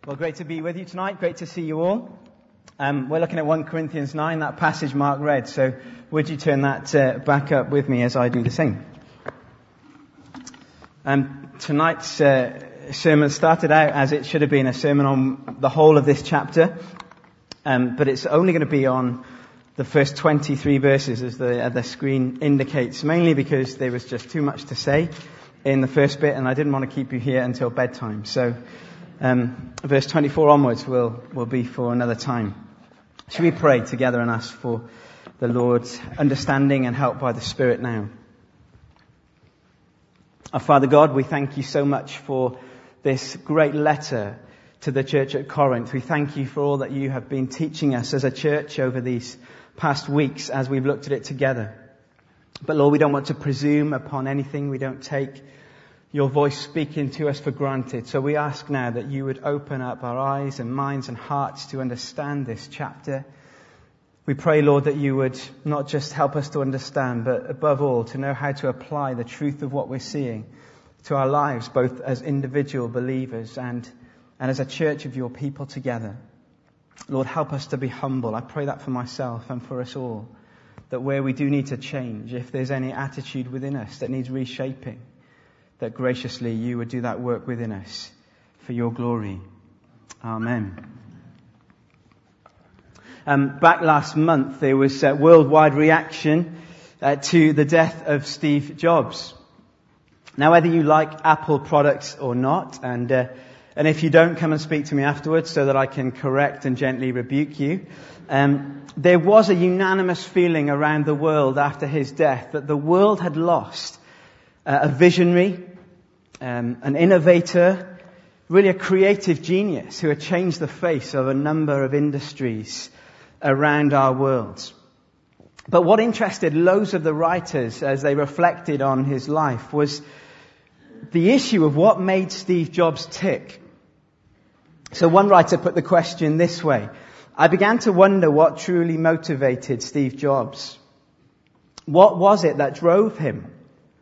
Well, great to be with you tonight. Great to see you all. We're looking at 1 Corinthians 9, that passage Mark read. So would you turn that back up with me as I do the same? Tonight's sermon started out as it should have been a sermon on the whole of this chapter. But it's only going to be on the first 23 verses as the screen indicates, mainly because there was just too much to say in the first bit and I didn't want to keep you here until bedtime. So verse 24 onwards will be for another time. Should we pray together and ask for the Lord's understanding and help by the Spirit now? Our Father God, we thank you so much for this great letter to the church at Corinth. We thank you for all that you have been teaching us as a church over these past weeks as we've looked at it together. But Lord, we don't want to presume upon anything. We don't take your voice speaking to us for granted. So we ask now that you would open up our eyes and minds and hearts to understand this chapter. We pray, Lord, that you would not just help us to understand, but above all, to know how to apply the truth of what we're seeing to our lives, both as individual believers and as a church of your people together. Lord, help us to be humble. I pray that for myself and for us all, that where we do need to change, if there's any attitude within us that needs reshaping, that graciously you would do that work within us for your glory. Amen. Back last month, there was a worldwide reaction to the death of Steve Jobs. Now, whether you like Apple products or not, and if you don't, come and speak to me afterwards so that I can correct and gently rebuke you. There was a unanimous feeling around the world after his death that the world had lost a visionary, an innovator, really a creative genius who had changed the face of a number of industries around our world. But what interested loads of the writers as they reflected on his life was the issue of what made Steve Jobs tick. So one writer put the question this way: I began to wonder what truly motivated Steve Jobs. What was it that drove him?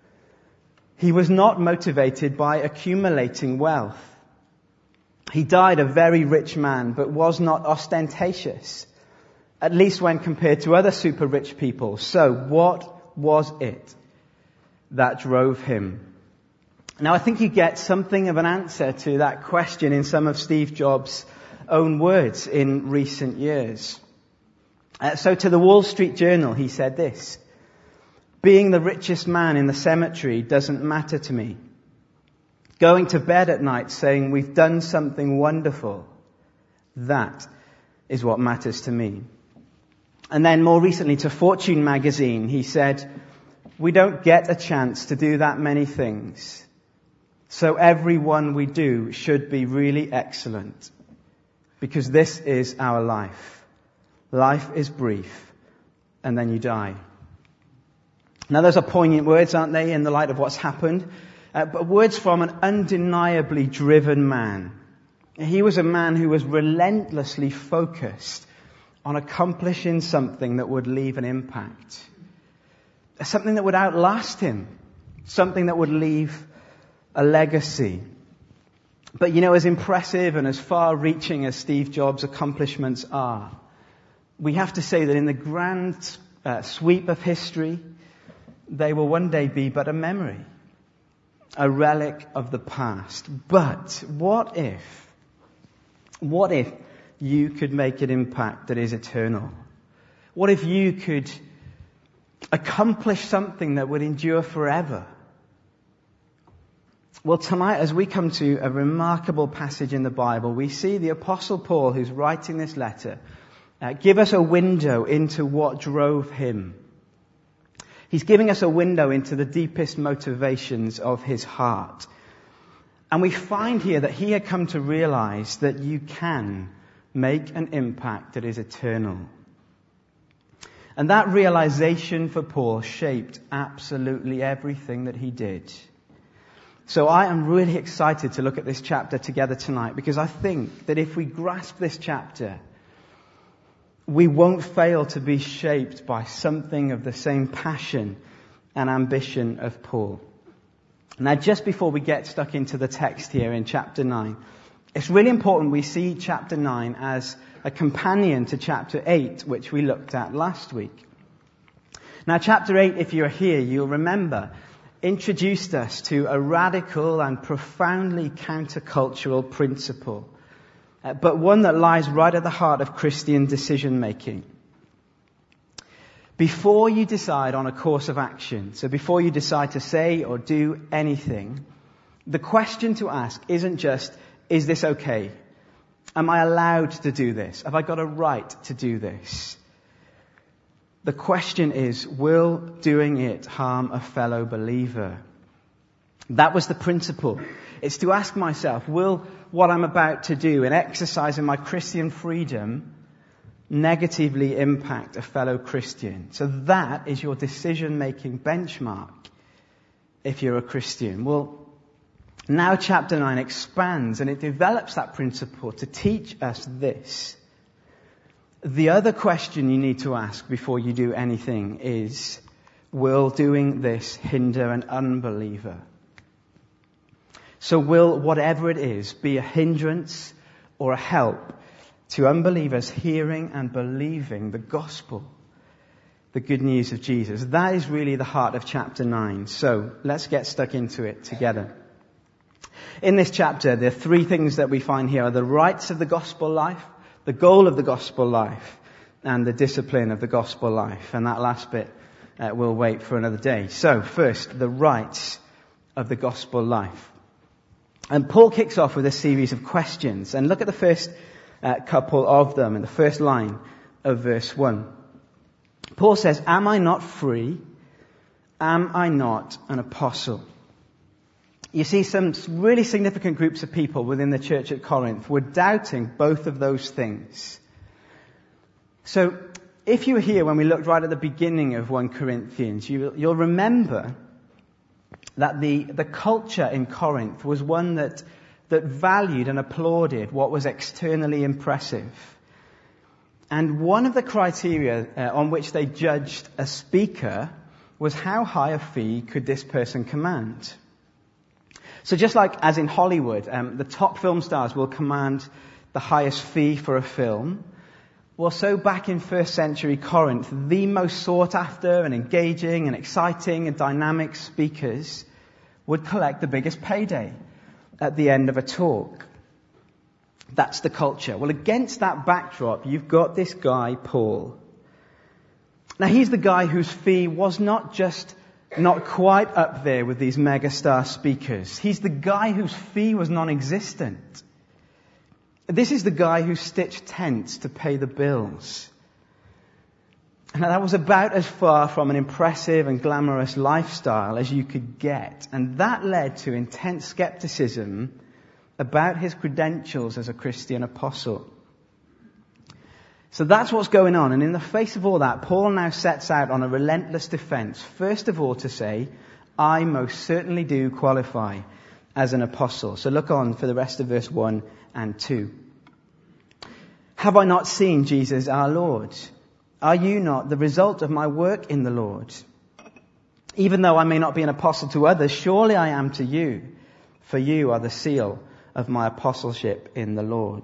He was not motivated by accumulating wealth. He died a very rich man, but was not ostentatious, at least when compared to other super rich people. So what was it that drove him? Now, I think you get something of an answer to that question in some of Steve Jobs' own words in recent years. So to the Wall Street Journal, he said this: being the richest man in the cemetery doesn't matter to me. Going to bed at night saying we've done something wonderful, that is what matters to me. And then more recently to Fortune magazine, he said, we don't get a chance to do that many things. So every one we do should be really excellent, because this is our life. Life is brief, and then you die. Now those are poignant words, aren't they, in the light of what's happened? But words from an undeniably driven man. He was a man who was relentlessly focused on accomplishing something that would leave an impact. Something that would outlast him. Something that would leave a legacy. But you know, as impressive and as far-reaching as Steve Jobs' accomplishments are, we have to say that in the grand sweep of history, they will one day be but a memory, a relic of the past. But what if you could make an impact that is eternal? What if you could accomplish something that would endure forever? Well, tonight, as we come to a remarkable passage in the Bible, we see the Apostle Paul, who's writing this letter, give us a window into what drove him. He's giving us a window into the deepest motivations of his heart. And we find here that he had come to realize that you can make an impact that is eternal. And that realization for Paul shaped absolutely everything that he did. So I am really excited to look at this chapter together tonight, because I think that if we grasp this chapter, we won't fail to be shaped by something of the same passion and ambition of Paul. Now, just before we get stuck into the text here in chapter 9, It's really important we see chapter 9 as a companion to chapter 8, which we looked at last week. Now, chapter 8, if you're here, you'll remember, introduced us to a radical and profoundly countercultural principle, but one that lies right at the heart of Christian decision-making. Before you decide on a course of action, so before you decide to say or do anything, the question to ask isn't just, is this okay? Am I allowed to do this? Have I got a right to do this? The question is, will doing it harm a fellow believer? That was the principle. It's to ask myself, will what I'm about to do in exercising my Christian freedom negatively impact a fellow Christian? So that is your decision-making benchmark if you're a Christian. Well, now chapter 9 expands and it develops that principle to teach us this. The other question you need to ask before you do anything is, will doing this hinder an unbeliever? So will whatever it is be a hindrance or a help to unbelievers hearing and believing the gospel, the good news of Jesus? That is really the heart of chapter 9. So let's get stuck into it together. In this chapter, the three things that we find here are the rights of the gospel life, the goal of the gospel life, and the discipline of the gospel life. And that last bit we'll wait for another day. So first, the rights of the gospel life. And Paul kicks off with a series of questions. And look at the first couple of them in the first line of verse 1. Paul says, am I not free? Am I not an apostle? You see, some really significant groups of people within the church at Corinth were doubting both of those things. So, if you were here when we looked right at the beginning of 1 Corinthians, you'll remember that the culture in Corinth was one that valued and applauded what was externally impressive. And one of the criteria on which they judged a speaker was how high a fee could this person command. So just like as in Hollywood, the top film stars will command the highest fee for a film. Well, so back in first century Corinth, the most sought after and engaging and exciting and dynamic speakers would collect the biggest payday at the end of a talk. That's the culture. Well, against that backdrop, you've got this guy, Paul. Now, he's the guy whose fee was not quite up there with these megastar speakers. He's the guy whose fee was non-existent. This is the guy who stitched tents to pay the bills. And that was about as far from an impressive and glamorous lifestyle as you could get. And that led to intense skepticism about his credentials as a Christian apostle. So that's what's going on. And in the face of all that, Paul now sets out on a relentless defense. First of all to say, I most certainly do qualify as an apostle. So look on for the rest of verse 1 and 2. Have I not seen Jesus our Lord? Are you not the result of my work in the Lord? Even though I may not be an apostle to others, surely I am to you, for you are the seal of my apostleship in the Lord.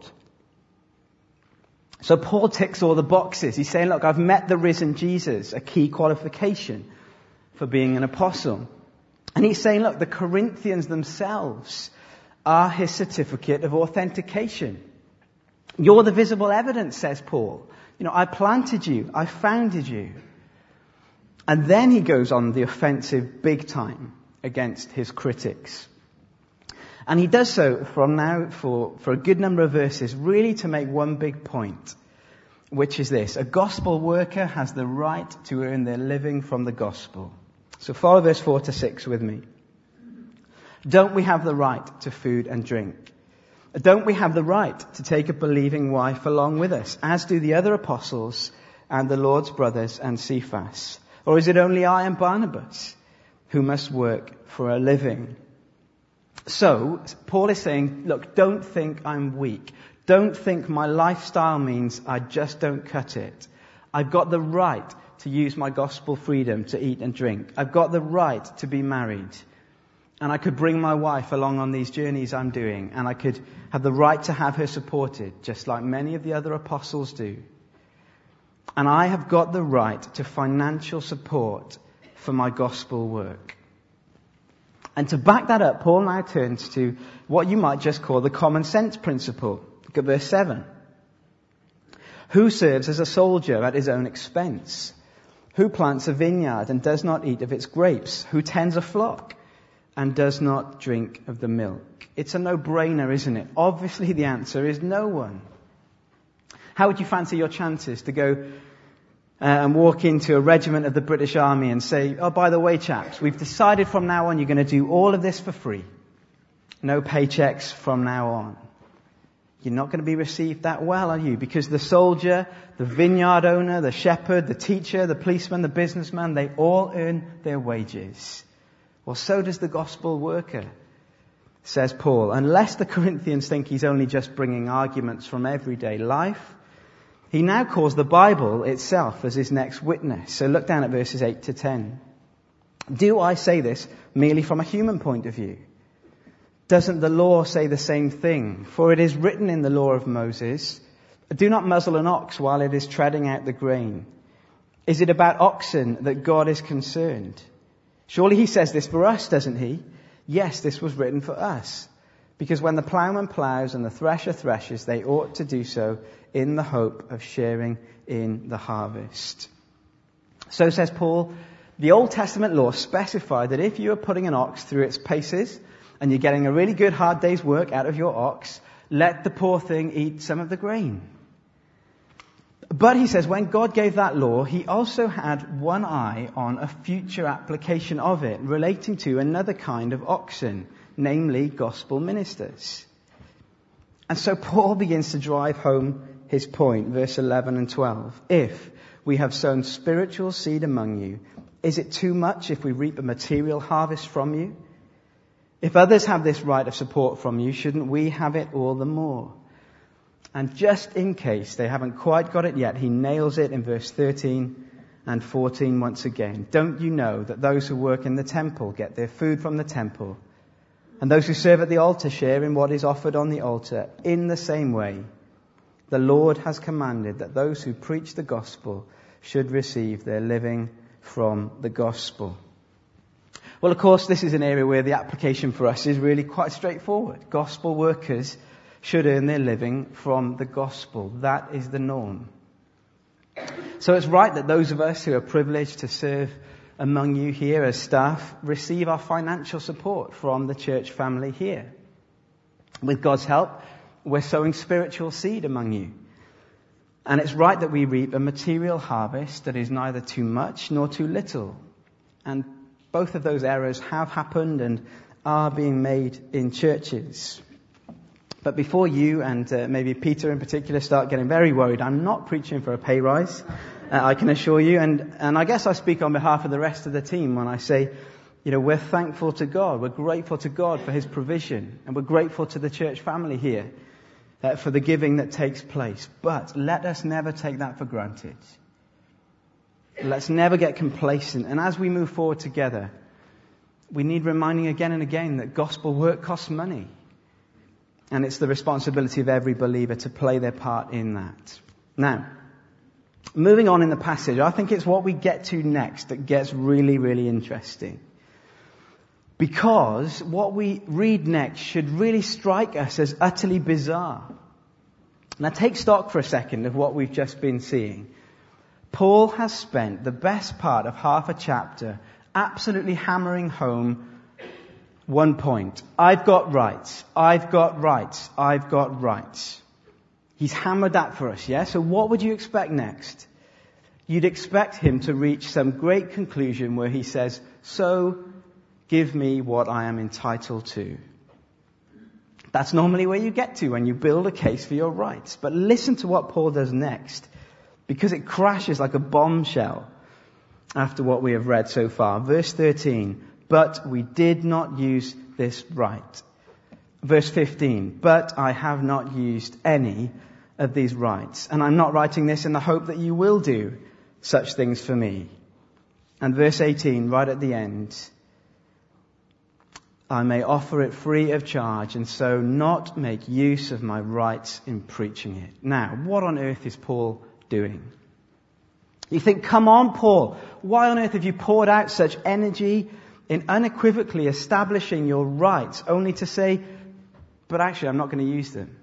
So Paul ticks all the boxes. He's saying, look, I've met the risen Jesus, a key qualification for being an apostle. And he's saying, look, the Corinthians themselves are his certificate of authentication. You're the visible evidence, says Paul. I planted you. I founded you. And then he goes on the offensive big time against his critics. And he does so from now for a good number of verses, really to make one big point, which is this. A gospel worker has the right to earn their living from the gospel. So follow verse 4 to 6 with me. Don't we have the right to food and drink? Don't we have the right to take a believing wife along with us, as do the other apostles and the Lord's brothers and Cephas? Or is it only I and Barnabas who must work for a living? So, Paul is saying, look, don't think I'm weak. Don't think my lifestyle means I just don't cut it. I've got the right to use my gospel freedom to eat and drink. I've got the right to be married. And I could bring my wife along on these journeys I'm doing, and I could have the right to have her supported, just like many of the other apostles do. And I have got the right to financial support for my gospel work. And to back that up, Paul now turns to what you might just call the common sense principle. Look at verse 7. Who serves as a soldier at his own expense? Who plants a vineyard and does not eat of its grapes? Who tends a flock and does not drink of the milk? It's a no-brainer, isn't it? Obviously the answer is no one. How would you fancy your chances to go and walk into a regiment of the British Army and say, oh, by the way, chaps, we've decided from now on you're going to do all of this for free. No paychecks from now on. You're not going to be received that well, are you? Because the soldier, the vineyard owner, the shepherd, the teacher, the policeman, the businessman, they all earn their wages. Well, so does the gospel worker, says Paul. Unless the Corinthians think he's only just bringing arguments from everyday life, he now calls the Bible itself as his next witness. So look down at verses 8 to 10. Do I say this merely from a human point of view? Doesn't the law say the same thing? For it is written in the law of Moses, do not muzzle an ox while it is treading out the grain. Is it about oxen that God is concerned? Surely he says this for us, doesn't he? Yes, this was written for us. Because when the plowman plows and the thresher threshes, they ought to do so in the hope of sharing in the harvest. So says Paul, the Old Testament law specified that if you are putting an ox through its paces and you're getting a really good hard day's work out of your ox, let the poor thing eat some of the grain. But he says when God gave that law, he also had one eye on a future application of it relating to another kind of oxen, namely gospel ministers. And so Paul begins to drive home his point, verse 11 and 12. If we have sown spiritual seed among you, is it too much if we reap a material harvest from you? If others have this right of support from you, shouldn't we have it all the more? And just in case they haven't quite got it yet, he nails it in verse 13 and 14 once again. Don't you know that those who work in the temple get their food from the temple, and those who serve at the altar share in what is offered on the altar? In the same way, the Lord has commanded that those who preach the gospel should receive their living from the gospel. Well, of course, this is an area where the application for us is really quite straightforward. Gospel workers should earn their living from the gospel. That is the norm. So it's right that those of us who are privileged to serve among you here as staff receive our financial support from the church family here. With God's help, we're sowing spiritual seed among you. And it's right that we reap a material harvest that is neither too much nor too little. And both of those errors have happened and are being made in churches. But before you and maybe Peter in particular start getting very worried, I'm not preaching for a pay rise, I can assure you. And I guess I speak on behalf of the rest of the team when I say, we're thankful to God. We're grateful to God for his provision. And we're grateful to the church family here for the giving that takes place. But let us never take that for granted. Let's never get complacent. And as we move forward together, we need reminding again and again that gospel work costs money. And it's the responsibility of every believer to play their part in that. Now, moving on in the passage, I think it's what we get to next that gets really, really interesting. Because what we read next should really strike us as utterly bizarre. Now take stock for a second of what we've just been seeing. Paul has spent the best part of half a chapter absolutely hammering home one point. I've got rights. I've got rights. I've got rights. He's hammered that for us, yeah? So what would you expect next? You'd expect him to reach some great conclusion where he says, so give me what I am entitled to. That's normally where you get to when you build a case for your rights. But listen to what Paul does next, because it crashes like a bombshell after what we have read so far. Verse 13, but we did not use this right. Verse 15, but I have not used any of these rights, and I'm not writing this in the hope that you will do such things for me. And verse 18, right at the end, I may offer it free of charge and so not make use of my rights in preaching it. Now, what on earth is Paul doing? You think, come on, Paul, why on earth have you poured out such energy in unequivocally establishing your rights, only to say, but actually I'm not going to use them?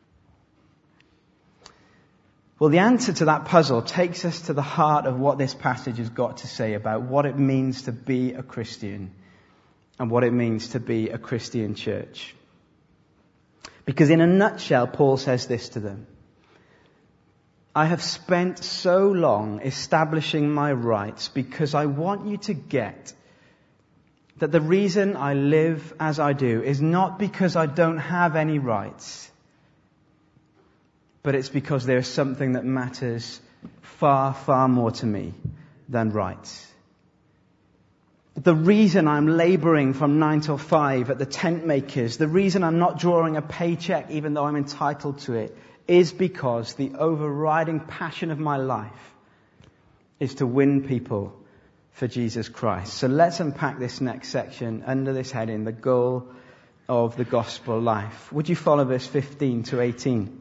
Well, the answer to that puzzle takes us to the heart of what this passage has got to say about what it means to be a Christian and what it means to be a Christian church. Because in a nutshell, Paul says this to them: I have spent so long establishing my rights because I want you to get that the reason I live as I do is not because I don't have any rights, but it's because there's something that matters far, far more to me than rights. The reason I'm laboring from 9 till 5 at the tent makers, the reason I'm not drawing a paycheck even though I'm entitled to it, is because the overriding passion of my life is to win people for Jesus Christ. So let's unpack this next section under this heading, the goal of the gospel life. Would you follow verse 15 to 18?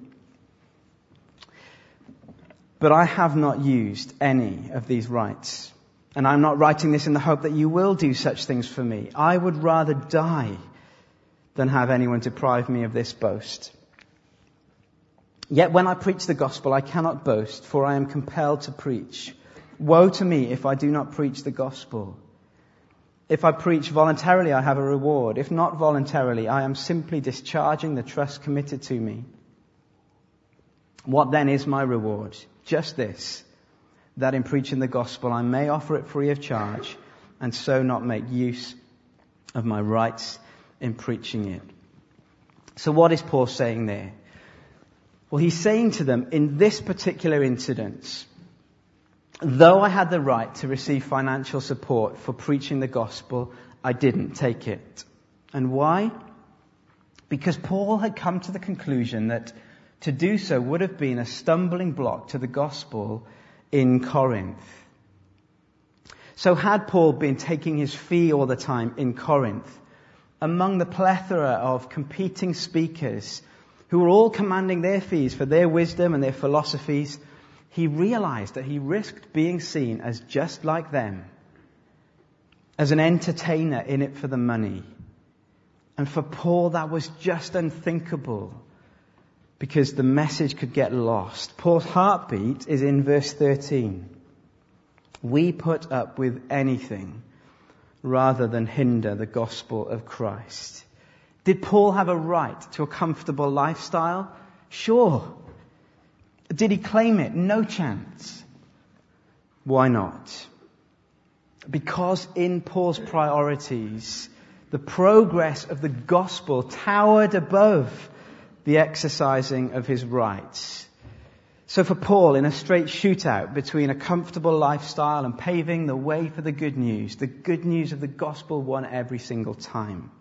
But I have not used any of these rights, and I'm not writing this in the hope that you will do such things for me. I would rather die than have anyone deprive me of this boast. Yet when I preach the gospel, I cannot boast, for I am compelled to preach. Woe to me if I do not preach the gospel. If I preach voluntarily, I have a reward. If not voluntarily, I am simply discharging the trust committed to me. What then is my reward? Just this, that in preaching the gospel I may offer it free of charge, and so not make use of my rights in preaching it. So what is Paul saying there? Well, he's saying to them, in this particular incident, though I had the right to receive financial support for preaching the gospel, I didn't take it. And why? Because Paul had come to the conclusion that to do so would have been a stumbling block to the gospel in Corinth. So had Paul been taking his fee all the time in Corinth, among the plethora of competing speakers who were all commanding their fees for their wisdom and their philosophies, he realized that he risked being seen as just like them, as an entertainer in it for the money. And for Paul, that was just unthinkable, because the message could get lost. Paul's heartbeat is in verse 13. We put up with anything rather than hinder the gospel of Christ. Did Paul have a right to a comfortable lifestyle? Sure. Did he claim it? No chance. Why not? Because in Paul's priorities, the progress of the gospel towered above the exercising of his rights. So for Paul, in a straight shootout between a comfortable lifestyle and paving the way for the good news of the gospel won every single time.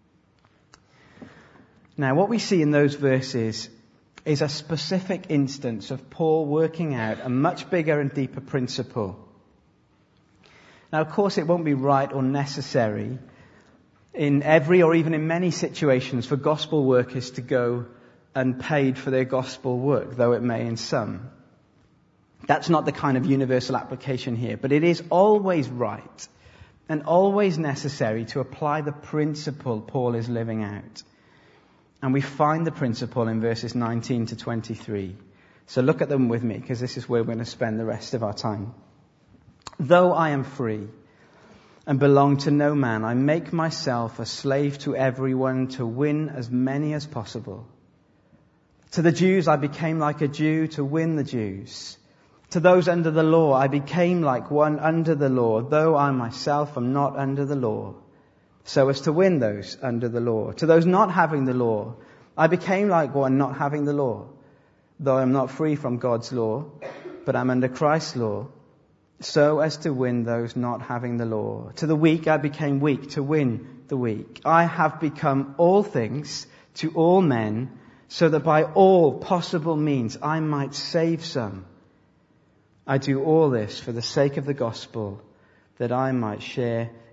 Now, what we see in those verses is a specific instance of Paul working out a much bigger and deeper principle. Now, of course, it won't be right or necessary in every or even in many situations for gospel workers to go unpaid for their gospel work, though it may in some. That's not the kind of universal application here, but it is always right and always necessary to apply the principle Paul is living out. And we find the principle in verses 19 to 23. So look at them with me, because this is where we're going to spend the rest of our time. Though I am free and belong to no man, I make myself a slave to everyone to win as many as possible. To the Jews I became like a Jew to win the Jews. To those under the law I became like one under the law, though I myself am not under the law, so as to win those under the law. To those not having the law, I became like one not having the law, though I am not free from God's law, but am under Christ's law, so as to win those not having the law. To the weak I became weak to win the weak. I have become all things to all men, so that by all possible means I might save some. I do all this for the sake of the gospel, that I might share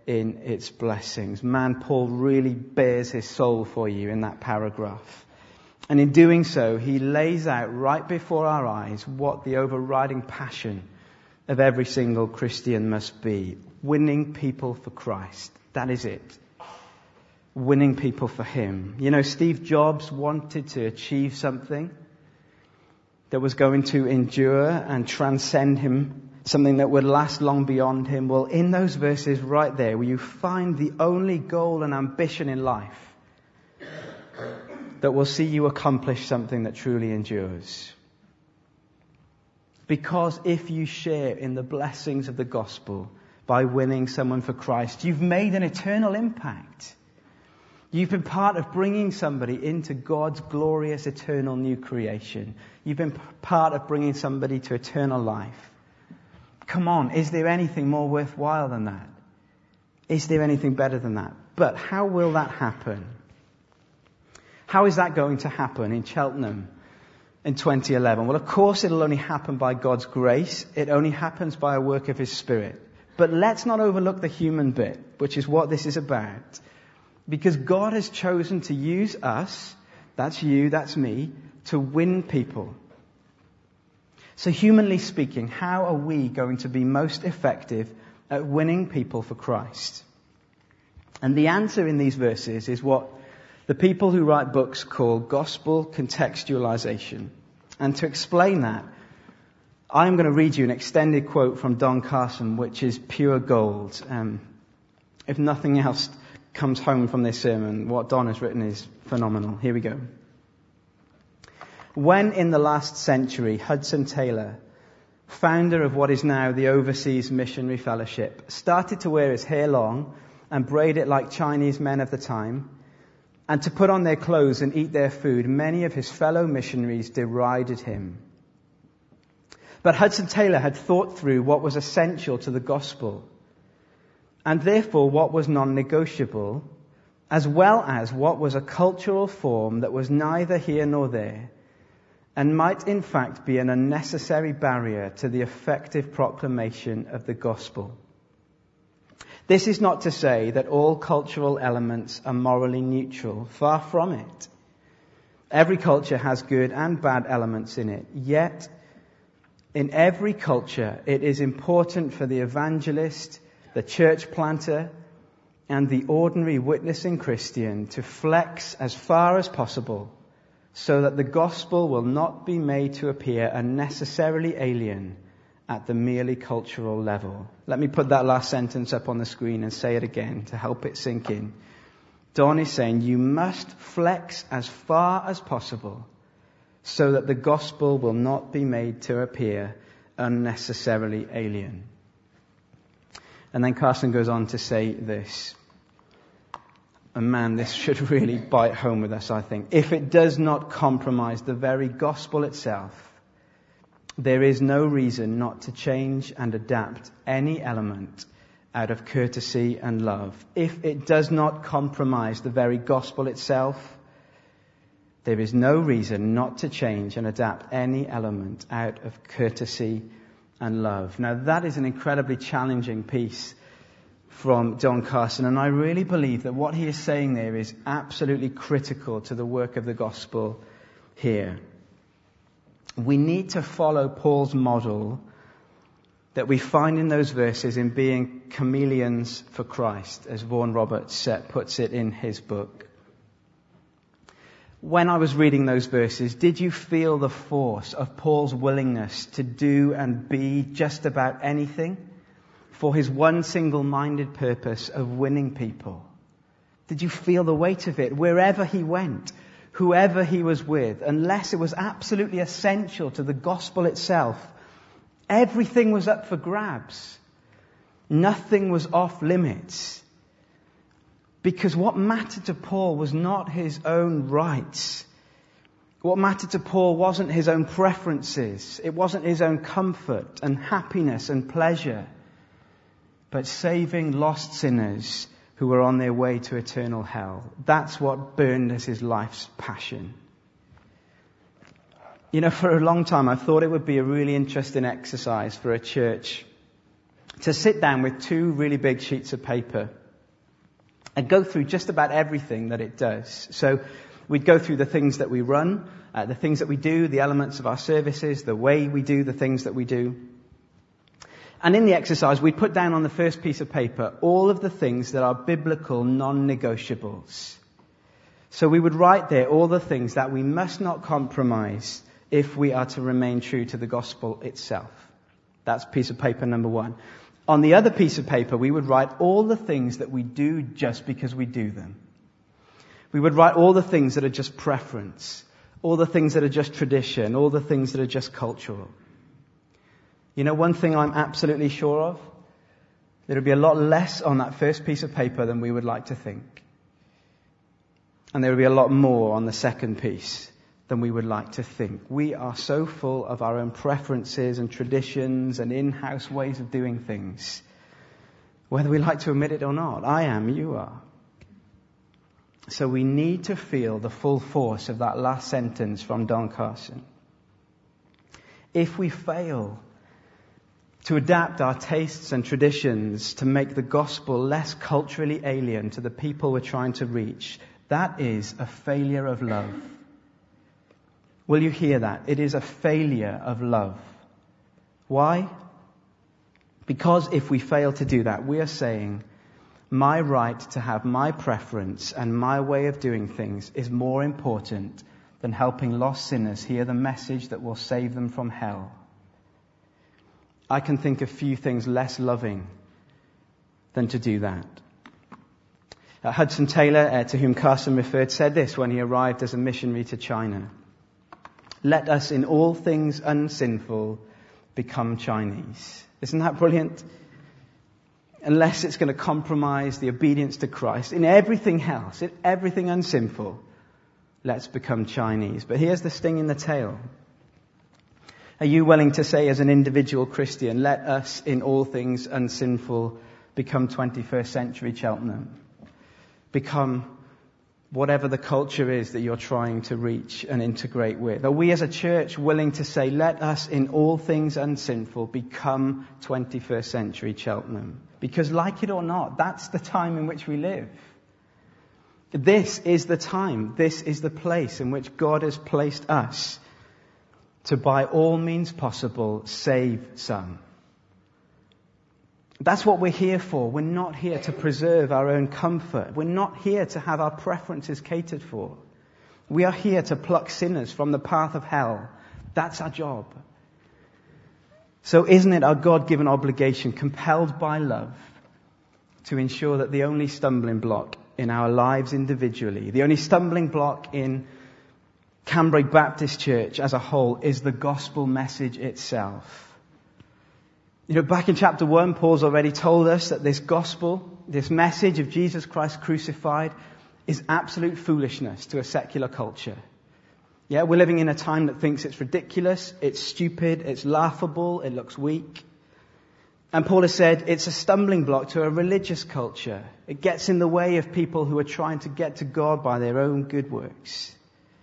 in its blessings. Man, Paul really bears his soul for you in that paragraph. And in doing so, he lays out right before our eyes what the overriding passion of every single Christian must be. Winning people for Christ. That is it. Winning people for Him. You know, Steve Jobs wanted to achieve something that was going to endure and transcend him, something that would last long beyond him. Well, in those verses right there, where you find the only goal and ambition in life that will see you accomplish something that truly endures. Because if you share in the blessings of the gospel by winning someone for Christ, you've made an eternal impact. You've been part of bringing somebody into God's glorious eternal new creation. You've been part of bringing somebody to eternal life. Come on, is there anything more worthwhile than that? Is there anything better than that? But how will that happen? How is that going to happen in Cheltenham in 2011? Well, of course it'll only happen by God's grace. It only happens by a work of His Spirit. But let's not overlook the human bit, which is what this is about. Because God has chosen to use us, that's you, that's me, to win people. So humanly speaking, how are we going to be most effective at winning people for Christ? And the answer in these verses is what the people who write books call gospel contextualization. And to explain that, I'm going to read you an extended quote from Don Carson, which is pure gold. If nothing else comes home from this sermon, what Don has written is phenomenal. Here we go. When in the last century, Hudson Taylor, founder of what is now the Overseas Missionary Fellowship, started to wear his hair long and braid it like Chinese men of the time, and to put on their clothes and eat their food, many of his fellow missionaries derided him. But Hudson Taylor had thought through what was essential to the gospel, and therefore what was non-negotiable, as well as what was a cultural form that was neither here nor there, and might in fact be an unnecessary barrier to the effective proclamation of the gospel. This is not to say that all cultural elements are morally neutral. Far from it. Every culture has good and bad elements in it. Yet, in every culture, it is important for the evangelist, the church planter, and the ordinary witnessing Christian to flex as far as possible so that the gospel will not be made to appear unnecessarily alien at the merely cultural level. Let me put that last sentence up on the screen and say it again to help it sink in. Don is saying you must flex as far as possible so that the gospel will not be made to appear unnecessarily alien. And then Carson goes on to say this. And man, this should really bite home with us, I think. If it does not compromise the very gospel itself, there is no reason not to change and adapt any element out of courtesy and love. If it does not compromise the very gospel itself, there is no reason not to change and adapt any element out of courtesy and love. Now that is an incredibly challenging piece from Don Carson, and I really believe that what he is saying there is absolutely critical to the work of the gospel here. We need to follow Paul's model that we find in those verses in being chameleons for Christ, as Vaughan Roberts puts it in his book. When I was reading those verses, did you feel the force of Paul's willingness to do and be just about anything for his one single-minded purpose of winning people? Did you feel the weight of it wherever he went? Whoever he was with, unless it was absolutely essential to the gospel itself, everything was up for grabs. Nothing was off limits. Because what mattered to Paul was not his own rights. What mattered to Paul wasn't his own preferences. It wasn't his own comfort and happiness and pleasure. But saving lost sinners who were on their way to eternal hell. That's what burned as his life's passion. You know, for a long time I thought it would be a really interesting exercise for a church to sit down with two really big sheets of paper and go through just about everything that it does. So we'd go through the things that we run, the things that we do, the elements of our services, the way we do the things that we do. And in the exercise, we'd put down on the first piece of paper all of the things that are biblical non-negotiables. So we would write there all the things that we must not compromise if we are to remain true to the gospel itself. That's piece of paper number 1. On the other piece of paper, we would write all the things that we do just because we do them. We would write all the things that are just preference, all the things that are just tradition, all the things that are just cultural. You know, one thing I'm absolutely sure of, there'll be a lot less on that first piece of paper than we would like to think. And there will be a lot more on the second piece than we would like to think. We are so full of our own preferences and traditions and in-house ways of doing things, whether we like to admit it or not. I am, you are. So we need to feel the full force of that last sentence from Don Carson. If we fail to adapt our tastes and traditions to make the gospel less culturally alien to the people we're trying to reach, that is a failure of love. Will you hear that? It is a failure of love. Why? Because if we fail to do that, we are saying, my right to have my preference and my way of doing things is more important than helping lost sinners hear the message that will save them from hell. I can think of few things less loving than to do that. Hudson Taylor, to whom Carson referred, said this when he arrived as a missionary to China. Let us in all things unsinful become Chinese. Isn't that brilliant? Unless it's going to compromise the obedience to Christ. In everything else, in everything unsinful, let's become Chinese. But here's the sting in the tail. Are you willing to say as an individual Christian, let us in all things unsinful become 21st century Cheltenham? Become whatever the culture is that you're trying to reach and integrate with. Are we as a church willing to say, let us in all things unsinful become 21st century Cheltenham? Because like it or not, that's the time in which we live. This is the time, this is the place in which God has placed us to by all means possible save some. That's what we're here for. We're not here to preserve our own comfort. We're not here to have our preferences catered for. We are here to pluck sinners from the path of hell. That's our job. So isn't it our God-given obligation, compelled by love, to ensure that the only stumbling block in our lives individually, the only stumbling block in Cambrai Baptist Church as a whole, is the gospel message itself? You know, back in chapter 1, Paul's already told us that this gospel, this message of Jesus Christ crucified, is absolute foolishness to a secular culture. Yeah, we're living in a time that thinks it's ridiculous, it's stupid, it's laughable, it looks weak. And Paul has said it's a stumbling block to a religious culture. It gets in the way of people who are trying to get to God by their own good works.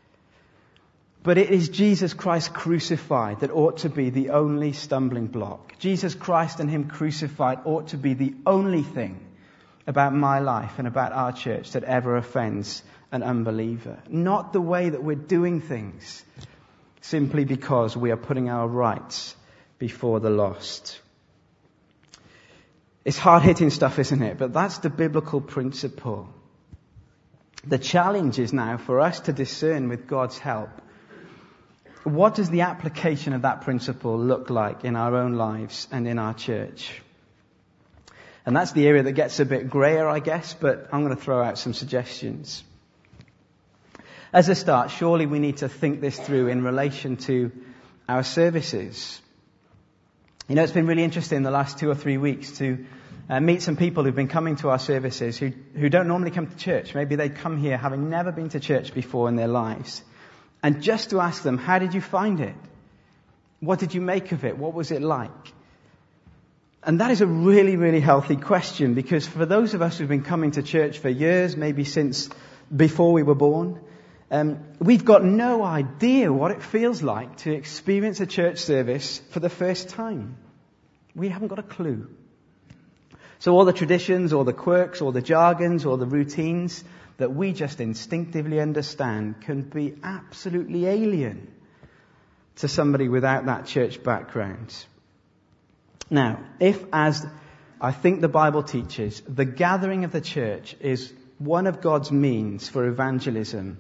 But it is Jesus Christ crucified that ought to be the only stumbling block. Jesus Christ and Him crucified ought to be the only thing about my life and about our church that ever offends an unbeliever. Not the way that we're doing things, simply because we are putting our rights before the lost. It's hard-hitting stuff, isn't it? But that's the biblical principle. The challenge is now for us to discern with God's help, what does the application of that principle look like in our own lives and in our church? And that's the area that gets a bit grayer, I guess, but I'm going to throw out some suggestions. As a start, surely we need to think this through in relation to our services. You know, it's been really interesting the last 2 or 3 weeks to meet some people who've been coming to our services who don't normally come to church. Maybe they come here having never been to church before in their lives. And just to ask them, how did you find it? What did you make of it? What was it like? And that is a really, really healthy question, because for those of us who've been coming to church for years, maybe since before we were born, we've got no idea what it feels like to experience a church service for the first time. We haven't got a clue. So all the traditions, or the quirks, or the jargons, or the routines that we just instinctively understand can be absolutely alien to somebody without that church background. Now, if, as I think the Bible teaches, the gathering of the church is one of God's means for evangelism,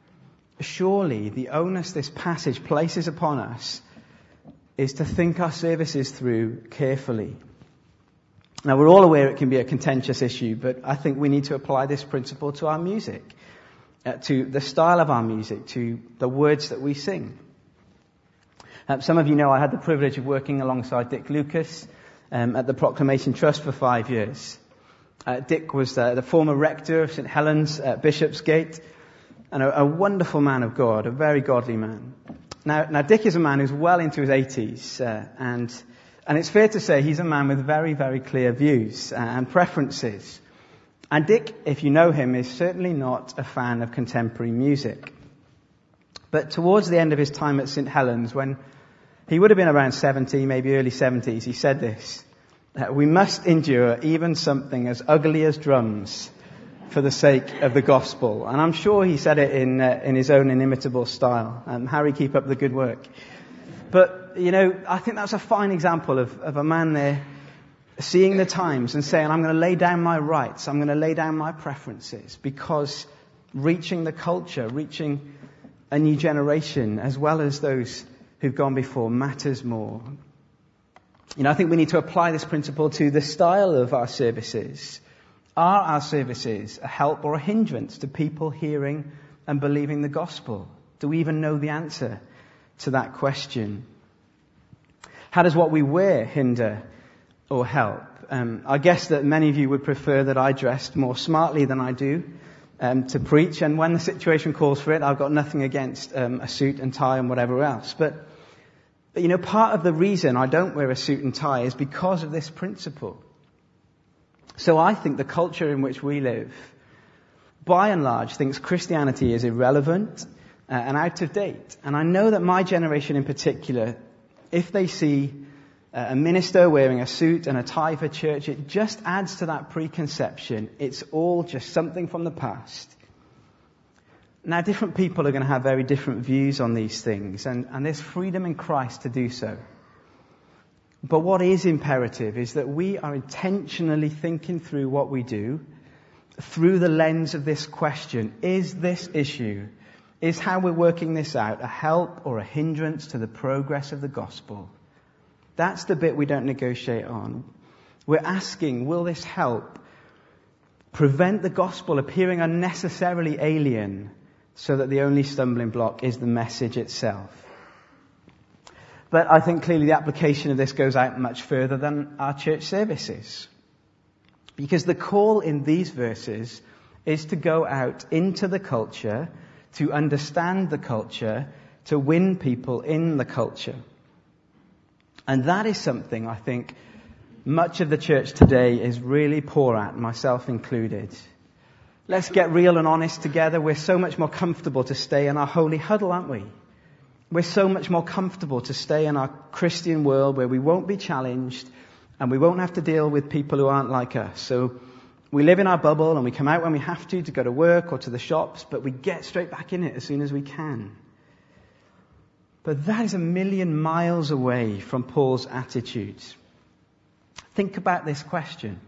surely the onus this passage places upon us is to think our services through carefully. Now, we're all aware it can be a contentious issue, but I think we need to apply this principle to our music, to the style of our music, to the words that we sing. Some of you know I had the privilege of working alongside Dick Lucas at the Proclamation Trust for 5 years. Dick was the former rector of St. Helens at Bishopsgate, and a wonderful man of God, a very godly man. Now Dick is a man who's well into his 80s, and it's fair to say he's a man with very, very clear views and preferences. And Dick, if you know him, is certainly not a fan of contemporary music. But towards the end of his time at St. Helens, when he would have been around 70, maybe early 70s, he said this: we must endure even something as ugly as drums for the sake of the gospel. And I'm sure he said it in his own inimitable style. Harry, keep up the good work. But, I think that's a fine example of a man there seeing the times and saying, I'm going to lay down my rights, I'm going to lay down my preferences, because reaching the culture, reaching a new generation, as well as those who've gone before, matters more. I think we need to apply this principle to the style of our services. Are our services a help or a hindrance to people hearing and believing the gospel? Do we even know the answer to that question? How does what we wear hinder or help? I guess that many of you would prefer that I dressed more smartly than I do to preach, and when the situation calls for it, I've got nothing against a suit and tie and whatever else. But part of the reason I don't wear a suit and tie is because of this principle. So I think the culture in which we live, by and large, thinks Christianity is irrelevant and out of date. And I know that my generation in particular, if they see a minister wearing a suit and a tie for church, it just adds to that preconception. It's all just something from the past. Now, different people are going to have very different views on these things, and there's freedom in Christ to do so. But what is imperative is that we are intentionally thinking through what we do through the lens of this question: is this issue, is how we're working this out, a help or a hindrance to the progress of the gospel? That's the bit we don't negotiate on. We're asking, will this help prevent the gospel appearing unnecessarily alien, so that the only stumbling block is the message itself? But I think clearly the application of this goes out much further than our church services. Because the call in these verses is to go out into the culture, to understand the culture, to win people in the culture. And that is something I think much of the church today is really poor at, myself included. Let's get real and honest together. We're so much more comfortable to stay in our holy huddle, aren't we? We're so much more comfortable to stay in our Christian world where we won't be challenged and we won't have to deal with people who aren't like us. So we live in our bubble and we come out when we have to go to work or to the shops, but we get straight back in it as soon as we can. But that is a million miles away from Paul's attitudes. Think about this question.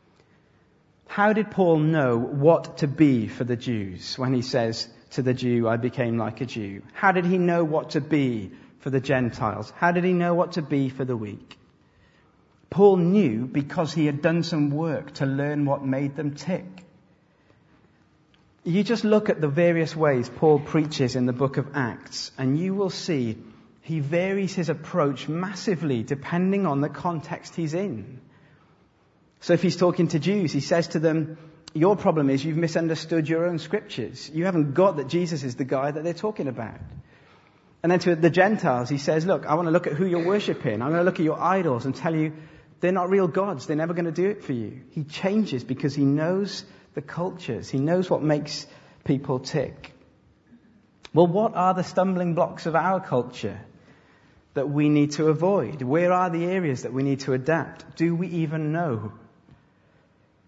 How did Paul know what to be for the Jews when he says, to the Jew, I became like a Jew? How did he know what to be for the Gentiles? How did he know what to be for the weak? Paul knew because he had done some work to learn what made them tick. You just look at the various ways Paul preaches in the book of Acts, and you will see he varies his approach massively depending on the context he's in. So if he's talking to Jews, he says to them, your problem is you've misunderstood your own scriptures. You haven't got that Jesus is the guy that they're talking about. And then to the Gentiles, he says, look, I want to look at who you're worshipping. I'm going to look at your idols and tell you they're not real gods. They're never going to do it for you. He changes because he knows the cultures. He knows what makes people tick. Well, what are the stumbling blocks of our culture that we need to avoid? Where are the areas that we need to adapt? Do we even know?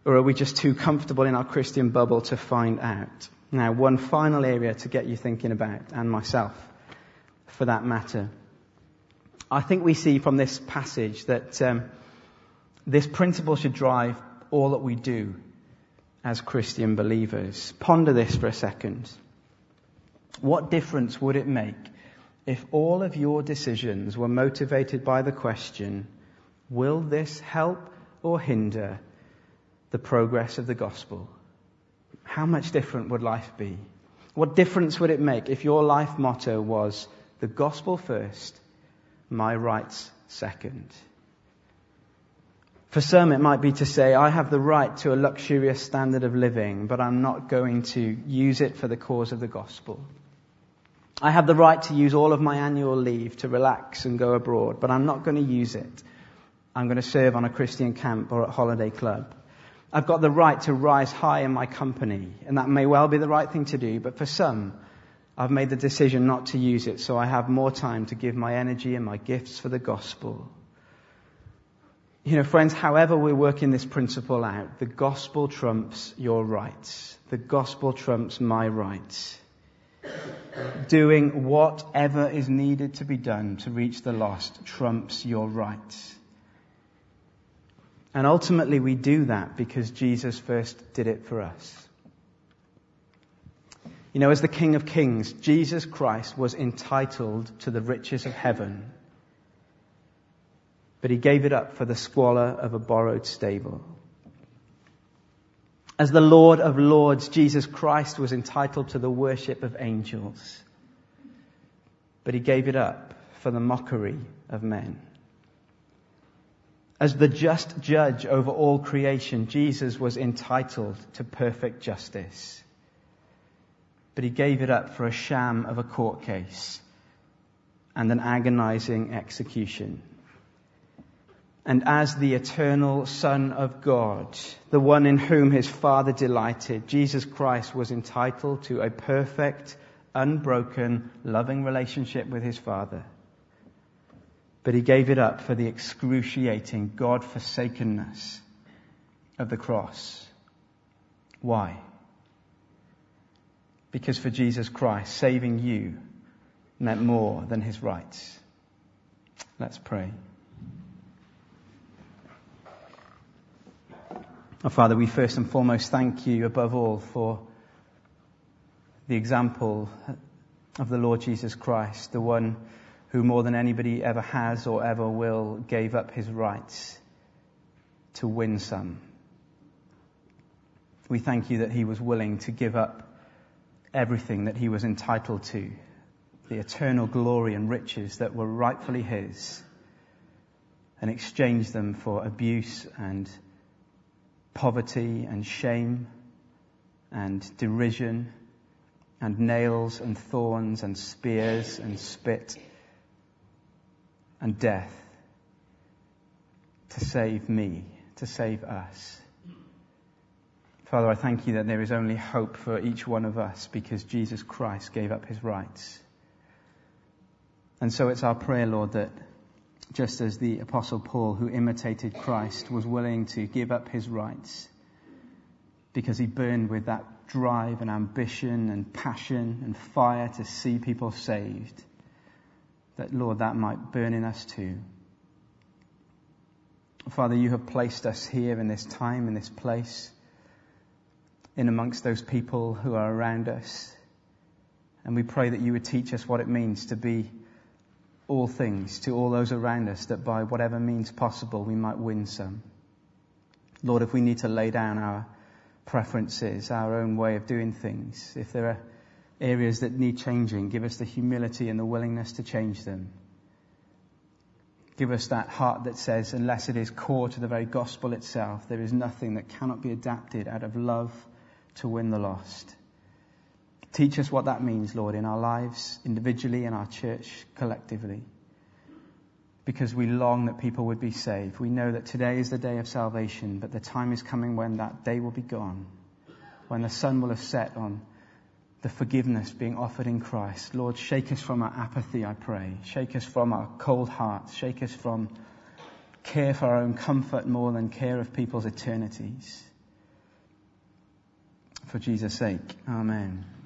Or are we just too comfortable in our Christian bubble to find out? Now, one final area to get you thinking about, and myself, for that matter. I think we see from this passage that this principle should drive all that we do as Christian believers. Ponder this for a second. What difference would it make if all of your decisions were motivated by the question, will this help or hinder the progress of the gospel? How much different would life be? What difference would it make if your life motto was the gospel first, my rights second? For some, it might be to say, I have the right to a luxurious standard of living, but I'm not going to use it for the cause of the gospel. I have the right to use all of my annual leave to relax and go abroad, but I'm not going to use it. I'm going to serve on a Christian camp or at holiday club. I've got the right to rise high in my company, and that may well be the right thing to do, but for some, I've made the decision not to use it, so I have more time to give my energy and my gifts for the gospel. You know, friends, however we're working this principle out, the gospel trumps your rights. The gospel trumps my rights. Doing whatever is needed to be done to reach the lost trumps your rights. And ultimately we do that because Jesus first did it for us. You know, as the King of Kings, Jesus Christ was entitled to the riches of heaven. But he gave it up for the squalor of a borrowed stable. As the Lord of Lords, Jesus Christ was entitled to the worship of angels. But he gave it up for the mockery of men. As the just judge over all creation, Jesus was entitled to perfect justice. But he gave it up for a sham of a court case and an agonizing execution. And as the eternal Son of God, the one in whom his Father delighted, Jesus Christ was entitled to a perfect, unbroken, loving relationship with his Father. But he gave it up for the excruciating God-forsakenness of the cross. Why? Because for Jesus Christ, saving you meant more than his rights. Let's pray. Oh, Father, we first and foremost thank you above all for the example of the Lord Jesus Christ, the one who more than anybody ever has or ever will gave up his rights to win some. We thank you that he was willing to give up everything that he was entitled to, the eternal glory and riches that were rightfully his, and exchange them for abuse and poverty and shame and derision and nails and thorns and spears and spit and death to save me, to save us. Father, I thank you that there is only hope for each one of us because Jesus Christ gave up his rights. And so it's our prayer, Lord, that just as the Apostle Paul, who imitated Christ, was willing to give up his rights because he burned with that drive and ambition and passion and fire to see people saved, that, Lord, that might burn in us too. Father, you have placed us here in this time, in this place, in amongst those people who are around us. And we pray that you would teach us what it means to be all things to all those around us, that by whatever means possible we might win some. Lord, if we need to lay down our preferences, our own way of doing things, if there are areas that need changing, give us the humility and the willingness to change them. Give us that heart that says, unless it is core to the very gospel itself, there is nothing that cannot be adapted out of love to win the lost. Teach us what that means, Lord, in our lives, individually, in our church, collectively. Because we long that people would be saved. We know that today is the day of salvation, but the time is coming when that day will be gone. When the sun will have set on the forgiveness being offered in Christ. Lord, shake us from our apathy, I pray. Shake us from our cold hearts. Shake us from care for our own comfort more than care of people's eternities. for Jesus' sake. Amen.